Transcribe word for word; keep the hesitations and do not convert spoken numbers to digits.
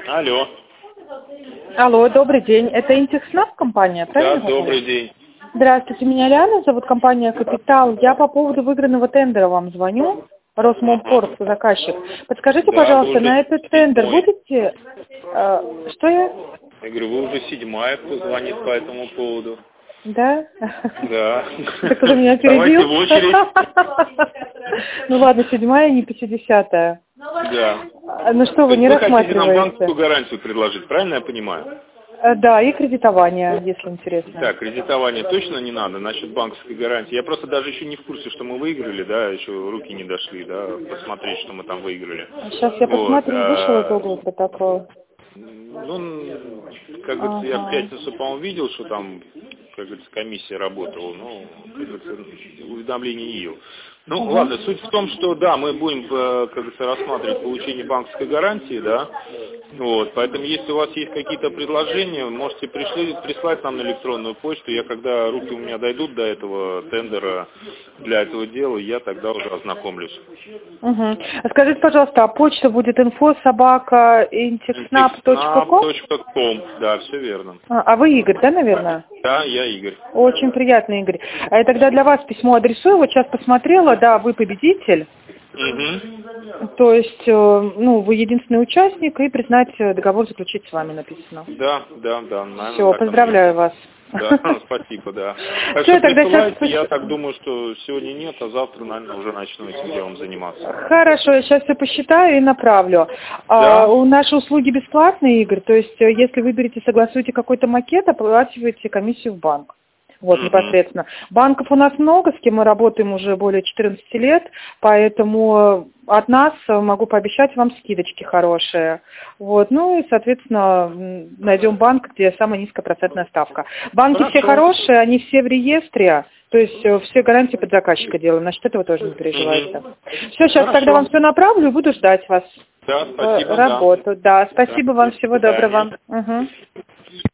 Алло. Алло, добрый день. Это Интекснаб компания, правильно? Да, добрый день. Здравствуйте, меня Лиана зовут, компания «Капитал». Я по поводу выигранного тендера вам звоню. Росмобкорск, заказчик. Подскажите, Да, пожалуйста, уже на этот тендер седьмой. будете... Э, что я? Я говорю, вы уже седьмая, кто звонит по этому поводу. Да? Да. Так уже меня Давайте перебил? в очередь. Ну ладно, седьмая, не пятидесятая. Да. Ну что, вы не Вы хотите нам банковскую рассматриваете? гарантию предложить, правильно я понимаю? Э, Да, и кредитование, если интересно. Так, кредитование точно не надо, насчет банковской гарантии. Я просто даже еще не в курсе, что мы выиграли, да, еще руки не дошли, да, посмотреть, что мы там выиграли. Сейчас я Вот, посмотрю, вышел а, итоговый протокол. Ну, как говорится, я в пятницу, по-моему, видел, что там, как говорится, комиссия работала, но, как говорится, уведомлений не видел. Ну, Угу. ладно, суть в том, что, да, мы будем, э, как говорится, рассматривать получение банковской гарантии, да, вот, поэтому, если у вас есть какие-то предложения, можете пришли, прислать нам на электронную почту, я, когда руки у меня дойдут до этого тендера для этого дела, я тогда уже ознакомлюсь. Угу. Скажите, пожалуйста, а почта будет инфо собака интекснаб точка ком? точка ком, да, все верно. А, а вы Игорь, да, наверное? Да, я Игорь. Очень приятно, Игорь. А я тогда для вас письмо адресую. Вот сейчас посмотрела, да, вы победитель. Угу. То есть, э, ну, вы единственный участник, и признать э, договор заключить с вами написано. Да, да, да. Наверное, Все, поздравляю вас. Да, спасибо, да. Так Все, что тогда присылайте, сейчас... я так думаю, что сегодня нет, а завтра, наверное, уже начну этим делом заниматься. Хорошо, я сейчас все посчитаю и направлю. Да. А, у наши услуги бесплатные, Игорь, то есть э, если выберете, согласуете какой-то макет, оплачиваете комиссию в банк. Вот, Мгм. непосредственно. Банков у нас много, с кем мы работаем уже более четырнадцати лет, поэтому от нас могу пообещать вам скидочки хорошие. Вот, ну и, соответственно, м, найдем банк, где самая низкая процентная ставка. Банки Хорошо. все хорошие, они все в реестре, то есть э, все гарантии под заказчика делаем, насчет этого тоже не переживайте. Все, сейчас Хорошо. тогда вам все направлю и буду ждать вас. Да, в спасибо, работу. Да, спасибо Да. вам, До всего свидания. доброго. Угу.